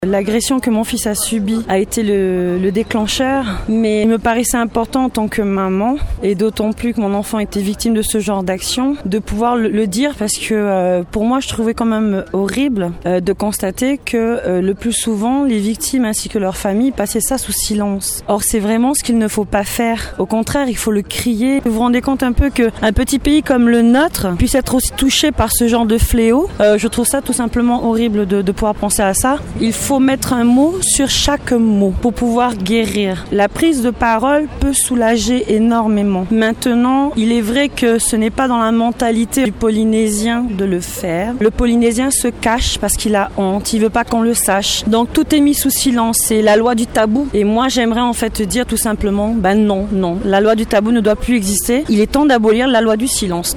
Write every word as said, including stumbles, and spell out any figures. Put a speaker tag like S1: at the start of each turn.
S1: L'agression que mon fils a subie a été le, le déclencheur, mais il me paraissait important en tant que maman, et d'autant plus que mon enfant était victime de ce genre d'action, de pouvoir le, le dire parce que euh, pour moi je trouvais quand même horrible euh, de constater que euh, le plus souvent les victimes ainsi que leurs familles passaient ça sous silence. Or c'est vraiment ce qu'il ne faut pas faire. Au contraire, il faut le crier. Vous vous rendez compte un peu qu'un petit pays comme le nôtre puisse être aussi touché par ce genre de fléau. Euh, je trouve ça tout simplement horrible de, de pouvoir penser à ça. Il faut mettre un mot sur chaque mot pour pouvoir guérir. La prise de parole peut soulager énormément. Maintenant, il est vrai que ce n'est pas dans la mentalité du Polynésien de le faire. Le Polynésien se cache parce qu'il a honte, il veut pas qu'on le sache. Donc tout est mis sous silence, c'est la loi du tabou. Et moi j'aimerais en fait dire tout simplement, ben non, non, la loi du tabou ne doit plus exister. Il est temps d'abolir la loi du silence.